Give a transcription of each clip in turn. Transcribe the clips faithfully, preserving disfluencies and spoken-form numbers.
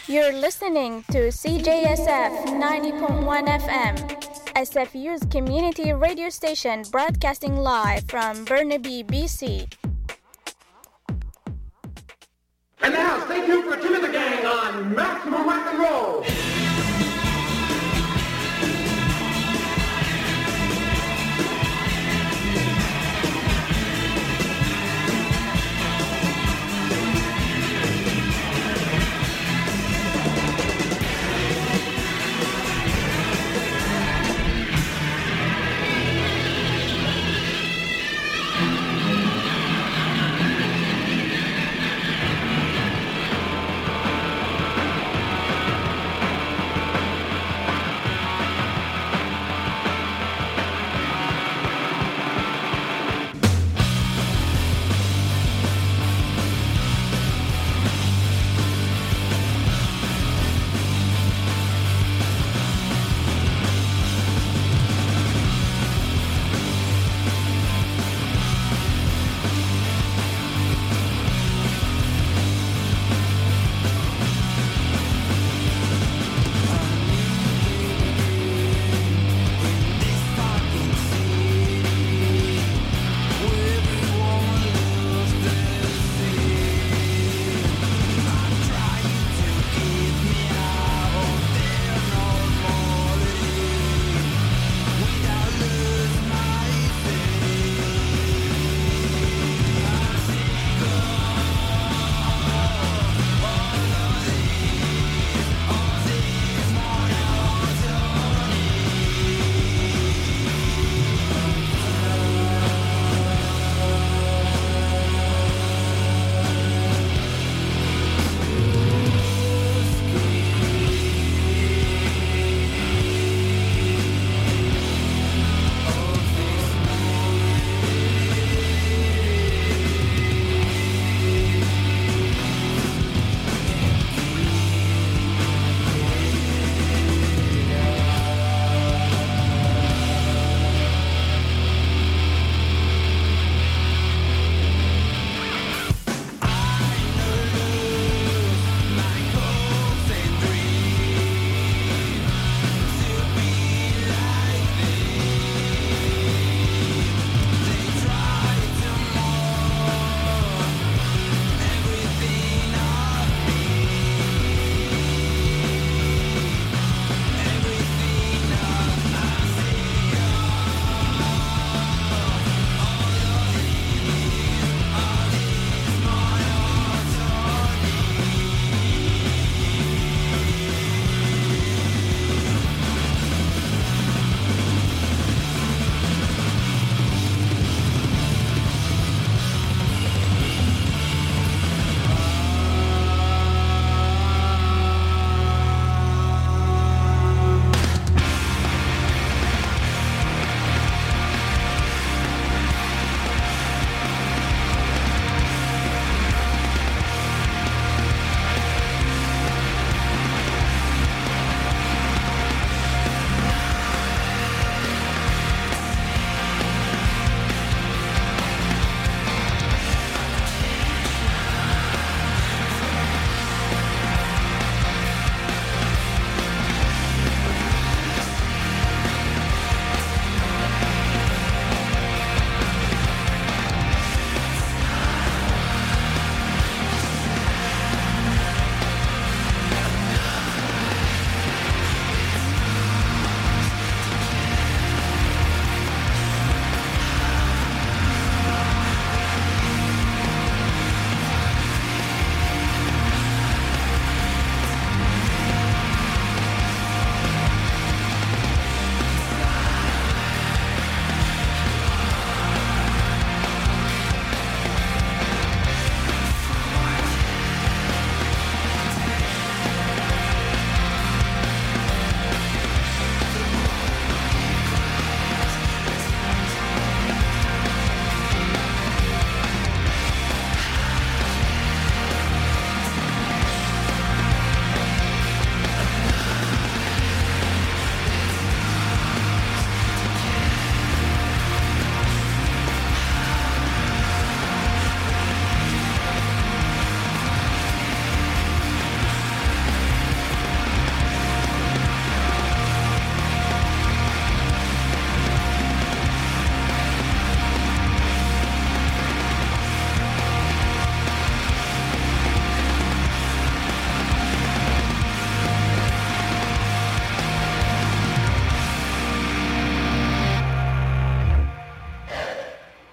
You're listening to C J S F ninety point one F M, S F U's community radio station broadcasting live from Burnaby, B C. And now, stay tuned for Two of the Gang on Maximum Rock and Roll.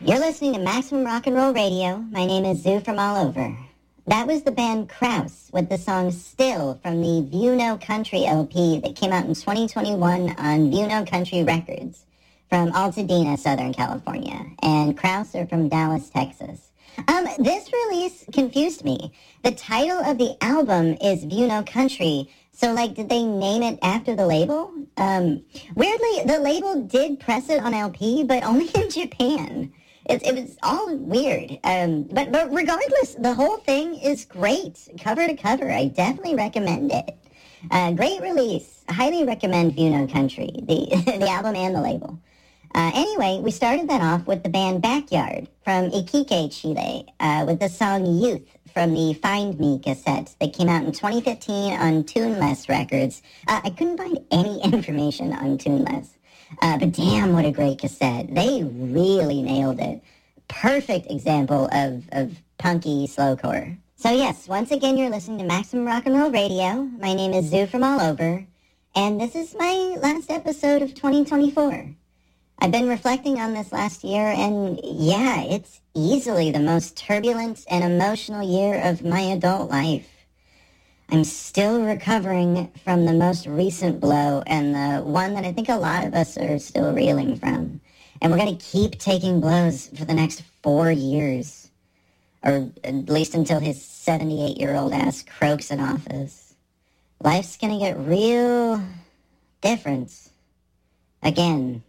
You're listening to Maximum Rock and Roll Radio. My name is Zoo from all over. That was the band Kraus with the song Still from the View No Country L P that came out in twenty twenty-one on View No Country Records from Altadena, Southern California. And Kraus are from Dallas, Texas. Um, this release confused me. The title of the album is View No Country. So, like, did they name it after the label? Um, weirdly, the label did press it on L P, but only in Japan. It, it was all weird. Um, but, but regardless, the whole thing is great. Cover to cover, I definitely recommend it. Uh, great release. Highly recommend View No Country, the, the album and the label. Uh, anyway, we started that off with the band Backyard from Iquique, Chile, uh, with the song Youth from the Find Me cassette that came out in twenty fifteen on Tuneless Records. Uh, I couldn't find any information on Tuneless, uh, but damn, what a great cassette. They really nailed it. Perfect example of, of punky slowcore. So yes, once again, you're listening to Maximum Rock and Roll Radio. My name is Zoo from all over, and this is my last episode of twenty twenty-four. I've been reflecting on this last year, and yeah, it's easily the most turbulent and emotional year of my adult life. I'm still recovering from the most recent blow, and the one that I think a lot of us are still reeling from. And we're going to keep taking blows for the next four years, or at least until his seventy-eight-year-old ass croaks in office. Life's going to get real different again.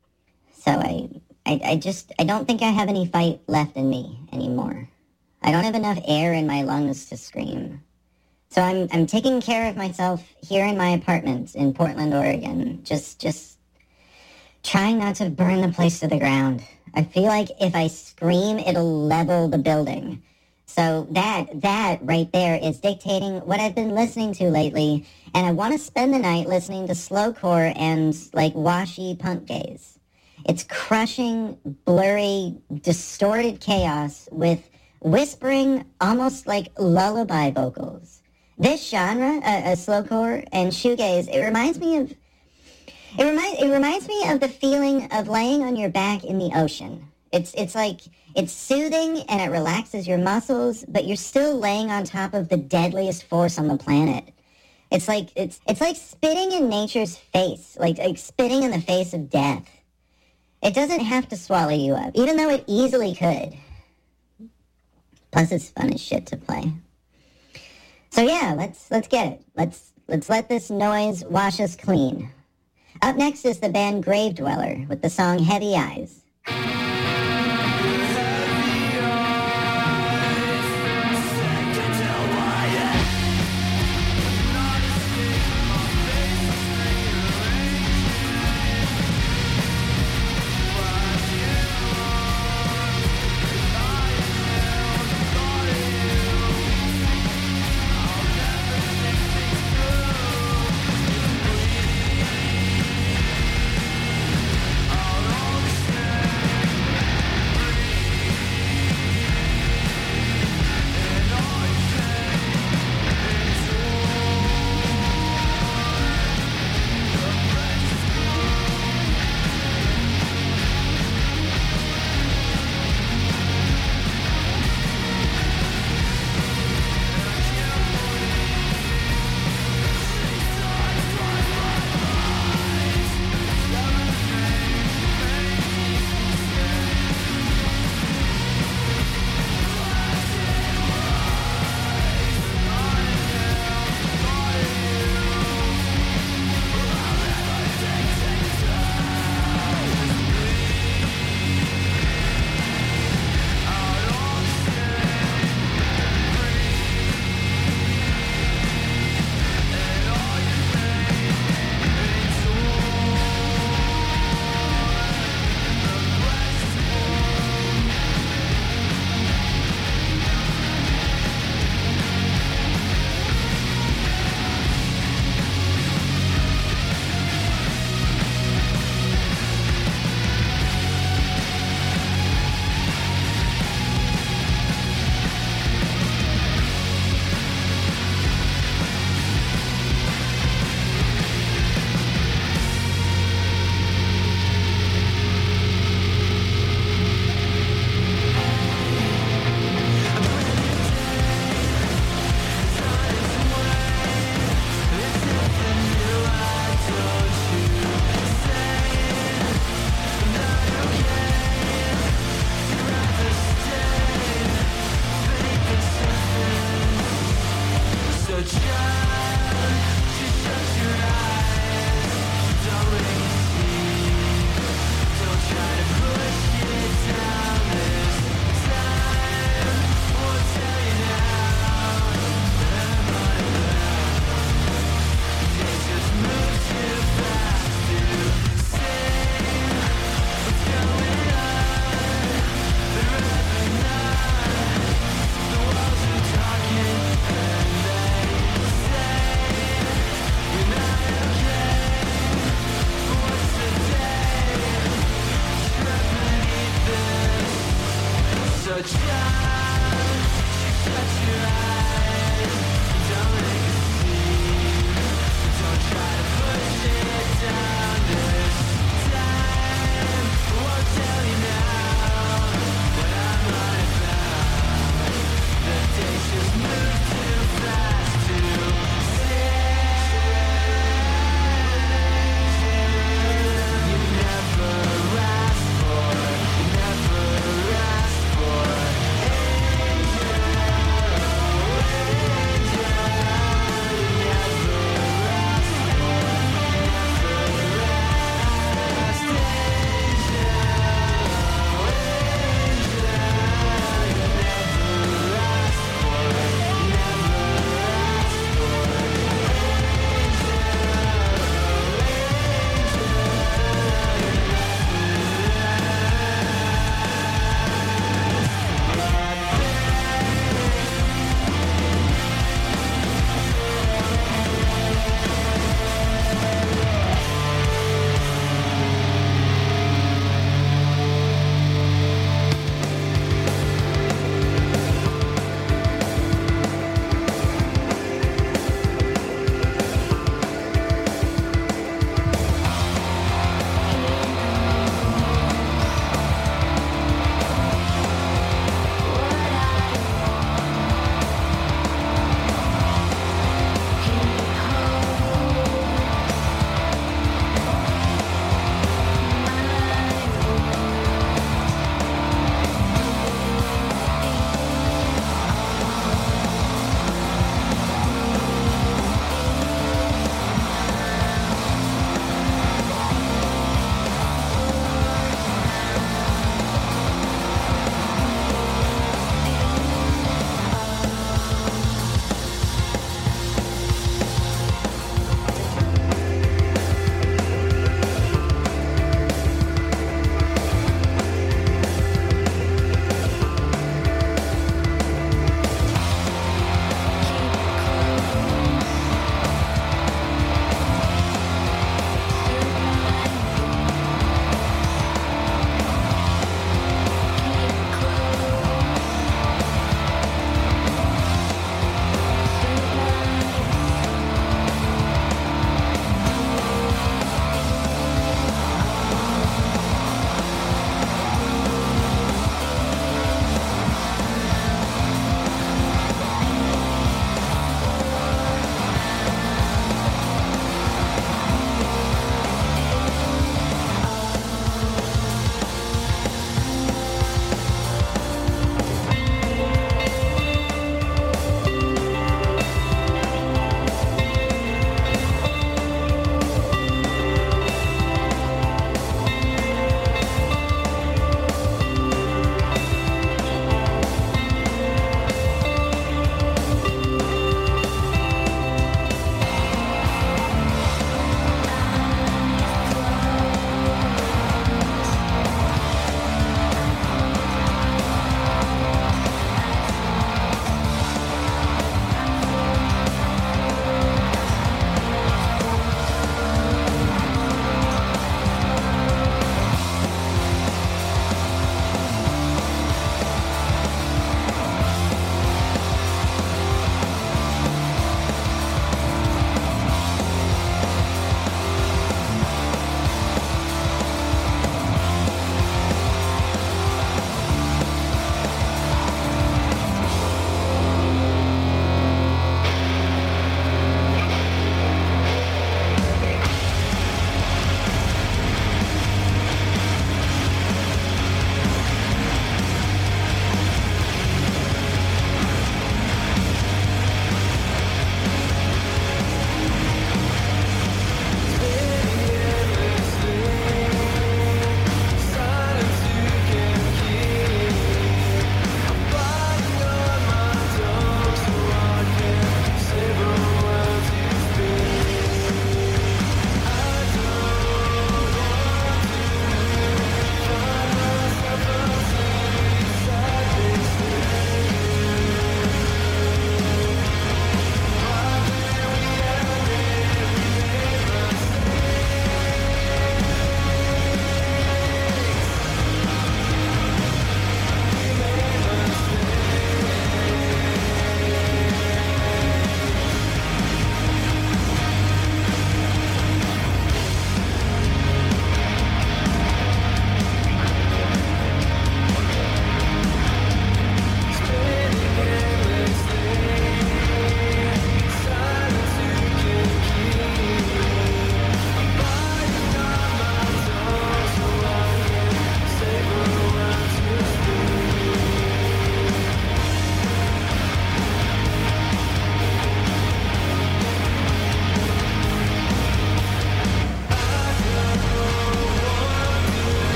So I, I, I just, I don't think I have any fight left in me anymore. I don't have enough air in my lungs to scream. So I'm, I'm taking care of myself here in my apartment in Portland, Oregon. Just, just trying not to burn the place to the ground. I feel like if I scream, it'll level the building. So that, that right there is dictating what I've been listening to lately. And I want to spend the night listening to slowcore and like washy punk gaze. It's crushing, blurry, distorted chaos with whispering, almost like lullaby vocals. This genre, uh, uh, slowcore and shoegaze, it reminds me of it reminds it reminds me of the feeling of laying on your back in the ocean. It's it's like it's soothing and it relaxes your muscles, but you're still laying on top of the deadliest force on the planet. It's like it's it's like spitting in nature's face, like like spitting in the face of death. It doesn't have to swallow you up, even though it easily could. Plus, it's fun as shit to play. So yeah, let's let's get it. Let's let's let this noise wash us clean. Up next is the band Gravedweller with the song Heavy Eyes. Out of the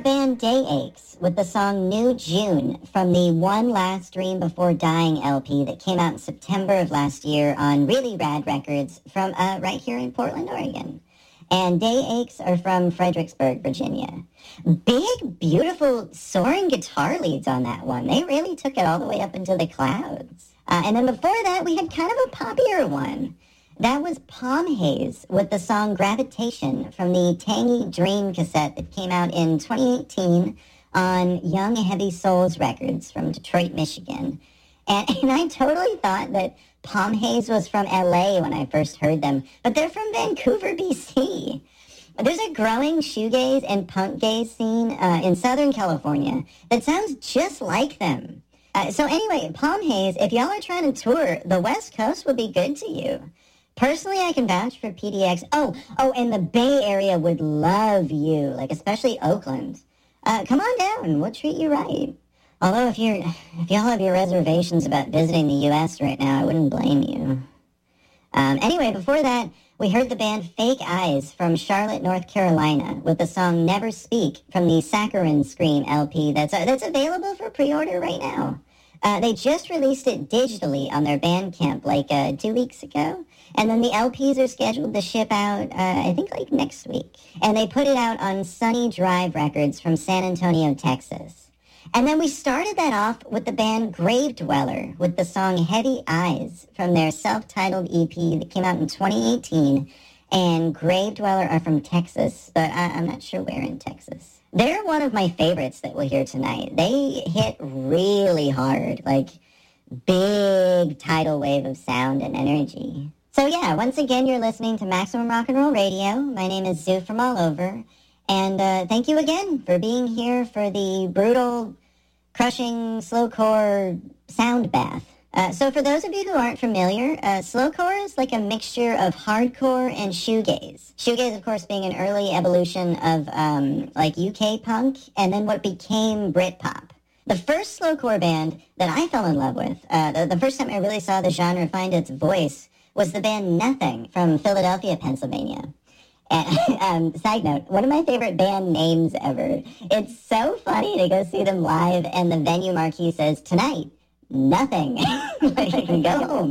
band Day Aches with the song New June from the One Last Dream Before Dying L P that came out in September of last year on Really Rad Records from uh, right here in Portland, Oregon. And Day Aches are from Fredericksburg, Virginia. Big, beautiful, soaring guitar leads on that one. They really took it all the way up into the clouds. Uh, and then before that, we had kind of a poppier one. That was Palm Haze with the song Gravitation from the Tangy Dream cassette that came out in twenty eighteen on Young Heavy Souls Records from Detroit, Michigan. And, and I totally thought that Palm Haze was from L A when I first heard them, but they're from Vancouver, B C. There's a growing shoegaze and punk gaze scene uh, in Southern California that sounds just like them. Uh, so anyway, Palm Haze, if y'all are trying to tour, the West Coast would be good to you. Personally, I can vouch for P D X. Oh, oh, and the Bay Area would love you, like especially Oakland. Uh, come on down, we'll treat you right. Although if you're, if y'all have your reservations about visiting the U S right now, I wouldn't blame you. Um, anyway, before that, we heard the band Fake Eyes from Charlotte, North Carolina, with the song Never Speak from the Saccharine Scream L P that's uh, that's available for pre-order right now. Uh, they just released it digitally on their Bandcamp like uh, two weeks ago, and then the L Ps are scheduled to ship out, uh, I think, like next week. And they put it out on Sunny Drive Records from San Antonio, Texas. And then we started that off with the band Grave Dweller with the song Heavy Eyes from their self-titled E P that came out in twenty eighteen. And Grave Dweller are from Texas, but I- I'm not sure where in Texas. They're one of my favorites that we'll hear tonight. They hit really hard, like big tidal wave of sound and energy. So yeah, once again, you're listening to Maximum Rock and Roll Radio. My name is Zoo from all over. And uh, thank you again for being here for the brutal, crushing, slowcore sound bath. Uh, so for those of you who aren't familiar, uh, slowcore is like a mixture of hardcore and shoegaze. Shoegaze, of course, being an early evolution of um, like U K punk, and then what became Britpop. The first slowcore band that I fell in love with, uh, the, the first time I really saw the genre find its voice, was the band Nothing from Philadelphia, Pennsylvania. And, um, side note, one of my favorite band names ever. It's so funny to go see them live, and the venue marquee says, tonight, nothing. Like, go home.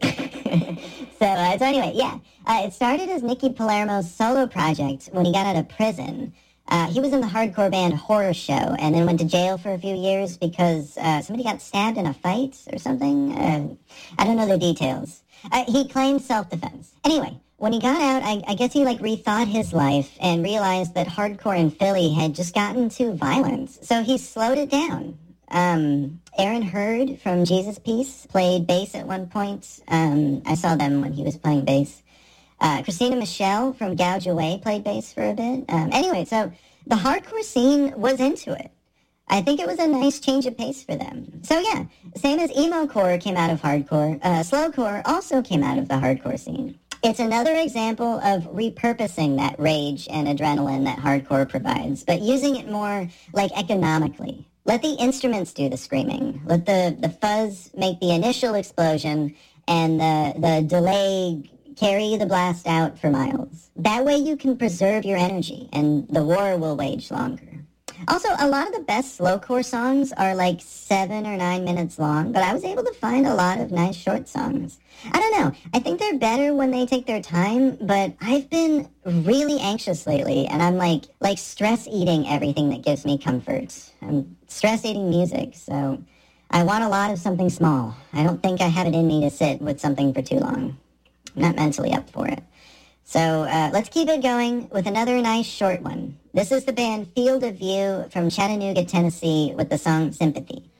so, uh, so anyway, yeah. Uh, it started as Nicky Palermo's solo project when he got out of prison. Uh, he was in the hardcore band Horror Show, and then went to jail for a few years because uh, somebody got stabbed in a fight or something. Uh, I don't know the details. Uh, he claimed self-defense. Anyway, when he got out, I, I guess he, like, rethought his life and realized that hardcore in Philly had just gotten too violent. So he slowed it down. Um, Aaron Hurd from Jesus Piece played bass at one point. Um, I saw them when he was playing bass. Uh, Christina Michelle from Gouge Away played bass for a bit. Um, anyway, so the hardcore scene was into it. I think it was a nice change of pace for them. So yeah, same as emo-core came out of hardcore, uh, slowcore also came out of the hardcore scene. It's another example of repurposing that rage and adrenaline that hardcore provides, but using it more, like, economically. Let the instruments do the screaming. Let the, the fuzz make the initial explosion, and the, the delay carry the blast out for miles. That way you can preserve your energy, and the war will wage longer. Also, a lot of the best slowcore songs are like seven or nine minutes long, but I was able to find a lot of nice short songs. I don't know. I think they're better when they take their time, but I've been really anxious lately, and I'm like, like stress eating everything that gives me comfort. I'm stress eating music, so I want a lot of something small. I don't think I have it in me to sit with something for too long. I'm not mentally up for it. So uh, let's keep it going with another nice short one. This is the band Field of View from Chattanooga, Tennessee with the song Sympathy.